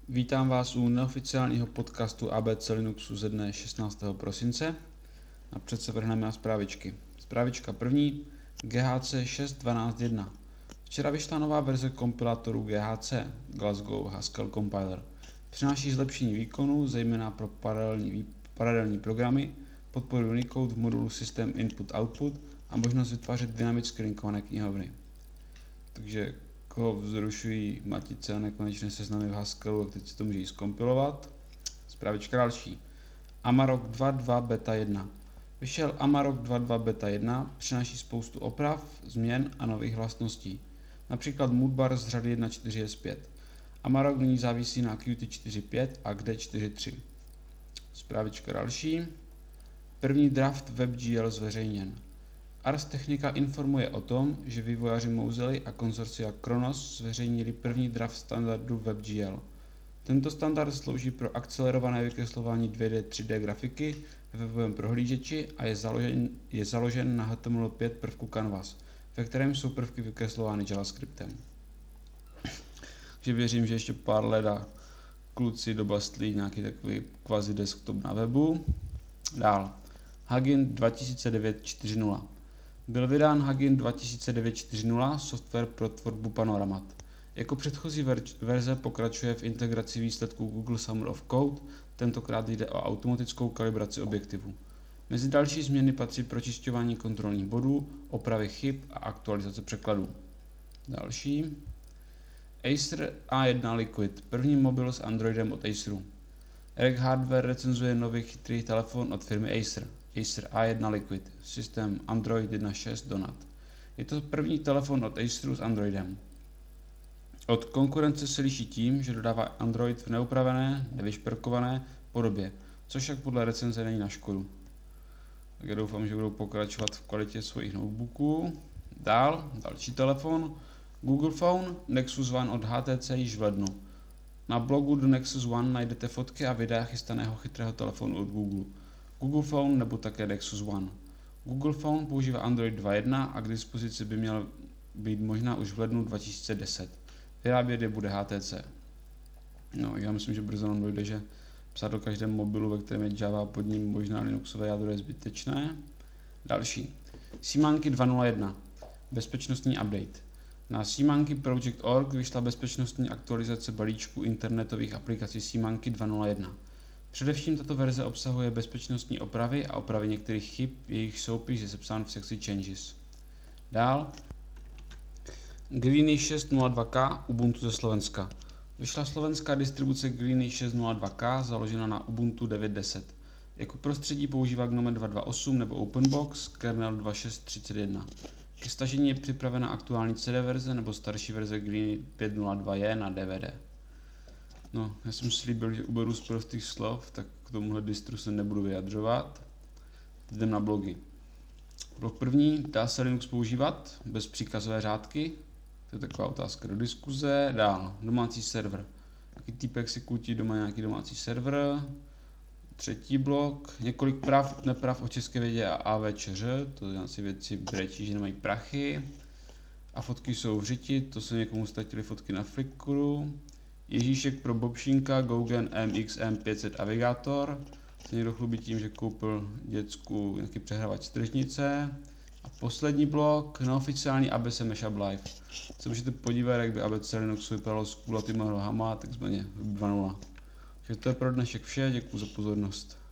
Vítám vás u neoficiálního podcastu ABC Linuxu ze dne 16. prosince. Napřed se vrhneme na zprávičky. Zprávička první, GHC 6.12.1. Včera vyšla nová verze kompilátoru GHC, Glasgow Haskell Compiler. Přináší zlepšení výkonu, zejména pro paralelní programy, podporu Unicode v modulu System Input-Output a možnost vytvářet dynamicky linkované knihovny. Takže koho vzrušují matice a nekonečné seznamy v Haskellu, a teď si to může i zkompilovat. Zprávička další. Amarok 2.2 beta 1. Vyšel Amarok 2.2 beta 1, přináší spoustu oprav, změn a nových vlastností. Například moodbar z řady 1.4 je zpět. Amarok nyní závisí na Qt 4.5 a GD 4.3. Zprávička další. První draft WebGL zveřejněn. Ars Technica informuje o tom, že vývojáři Mozilla a konsorcia Kronos zveřejnili první draft standardu WebGL. Tento standard slouží pro akcelerované vykreslování 2D 3D grafiky ve webovém prohlížeči a je založen na HTML5 prvku Canvas, ve kterém jsou prvky vykreslovány JavaScriptem. Takže věřím, že ještě pár let a kluci dobastlí nějaký takový kvazi desktop na webu. Dál. Hugin 2009.4.0. Byl vydán Hugin 2009.4.0, software pro tvorbu panoramat. Jako předchozí verze pokračuje v integraci výsledků Google Summer of Code, tentokrát jde o automatickou kalibraci objektivu. Mezi další změny patří pročišťování kontrolních bodů, opravy chyb a aktualizace překladů. Další. Acer A1 Liquid, první mobil s Androidem od Aceru. Reg Hardware recenzuje nový chytrý telefon od firmy Acer. Acer A1 Liquid, systém Android 1.6 Donut. Je to první telefon od Aceru s Androidem. Od konkurence se liší tím, že dodává Android v neupravené, nevyšperkované podobě, což však podle recenze není na škodu. Tak já doufám, že budou pokračovat v kvalitě svých notebooků. Další telefon, Google Phone Nexus One od HTC již v lednu. Na blogu do Nexus One najdete fotky a videa chystaného chytrého telefonu od Google. Google Phone nebo také Nexus One. Google Phone používá Android 2.1 a k dispozici by měl být možná už v lednu 2010. Vyrábět je bude HTC. No, já myslím, že brzo nám dojde, že psát do každém mobilu, ve kterém je Java a pod ním možná Linuxové jádro, je zbytečné. Další. Symantec 2.0.1. Bezpečnostní update. Na Symantec.org vyšla bezpečnostní aktualizace balíčku internetových aplikací Symantec 2.0.1. Především tato verze obsahuje bezpečnostní opravy a opravy některých chyb, jejich soupis je sepsán v sekci Changes. Dál. Greeny 6.0.2k Ubuntu ze Slovenska. Vyšla slovenská distribuce Greeny 6.0.2k založena na Ubuntu 9.10. Jako prostředí používá GNOME 2.2.8 nebo OpenBox, kernel 2.6.31. Ke stažení je připravena aktuální CD verze nebo starší verze Greeny 5.0.2 na DVD. No, já jsem slíbil, že uberu z prostých slov, tak k tomuhle distru se nebudu vyjadřovat. Jdem na blogy. Blog první, dá se Linux používat bez příkazové řádky? To je taková otázka do diskuze. Dál, domácí server. Jaký týpek si kutí doma nějaký domácí server? Třetí blok, několik prav, neprav o české vědě a AVČR, to nějaké věci brečí, že nemají prachy. A fotky jsou v řiti, to se někomu ztratily fotky na Flickru. Ježíšek pro Bobšínka, Gaugen MXM 500 Avigator. Se někdo chlubí tím, že koupil děcku nějaký přehrávač z tržnice. A poslední blok, neoficiální ABC Mashup Live. Se můžete podívat, jak by ABC Linuxu vypadalo s kulatýma rohama, takzvaně 2.0. Takže to je pro dnešek vše, děkuji za pozornost.